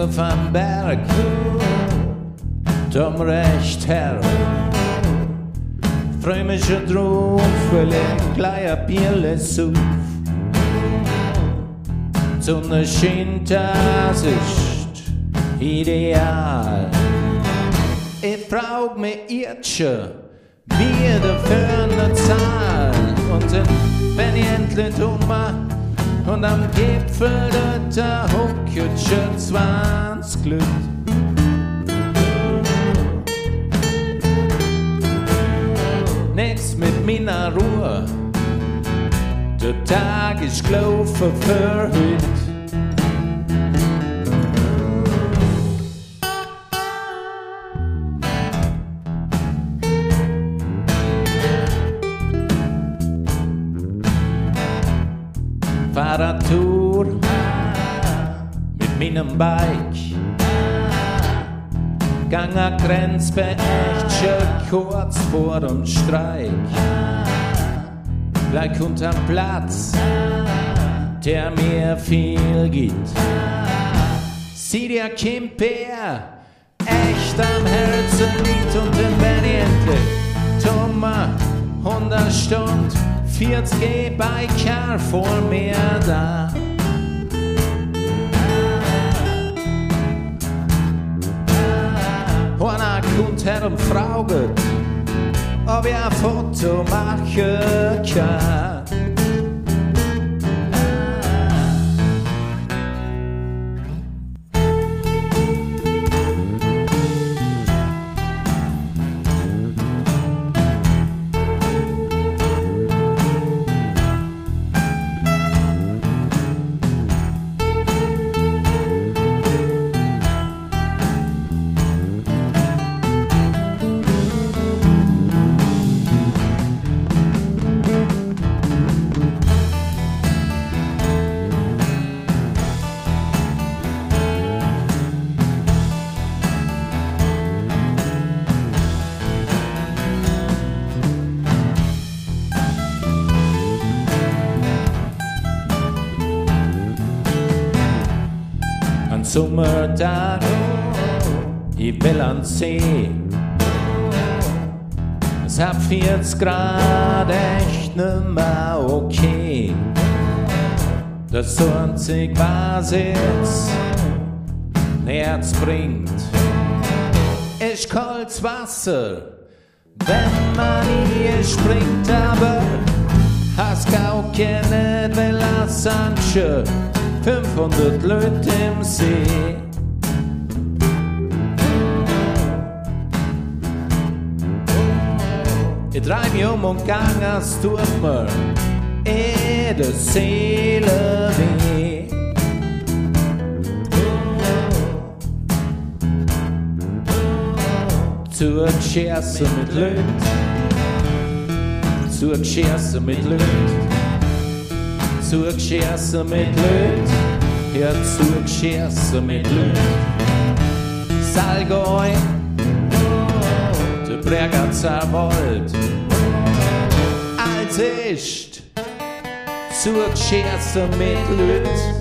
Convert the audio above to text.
auf am Berg, Tom recht her. Freu mich schon drauf, weil ich gleich ein Bierle such. Die Sonne scheint, das ist ideal. Ich frag mich jetzt schon, wie dafür eine Zahl. Und wenn ich endlich mach und am Gipfel der Hockjut schon 20 Glück. Nix mit meiner Ruhe, der Tag ist gelaufen für heute. Fahrradtour mit meinem Bike. Gang a Grenzbe echt schon kurz vor dem Streik. Gleich unterm Platz, der mir viel gibt. Sieh dir Kimper echt am Herzen liegt und dann wenn ich endlich Thomas 100 Stunden 40 Biker vor mir da. Und er kommt her und fragt, ob ich ein Foto machen kann. Sommertag, ich will an See. Es hat 40 Grad, echt nimmer okay. Das einzig was jetzt Herz bringt, ist kaltes Wasser, wenn man hier springt. Aber hast auch keine Villa Sanche, 500 Leute im See. Ich dreh mich und gang, es tut mir in der Seele weh. Zurückschießen mit Leuten, zurückschießen mit Leuten. Zurückschießen mit Leuten, ja zurückschießen mit Leuten. Salgoi, der Bregenzer Wald, als ich zurückschießen mit Leuten.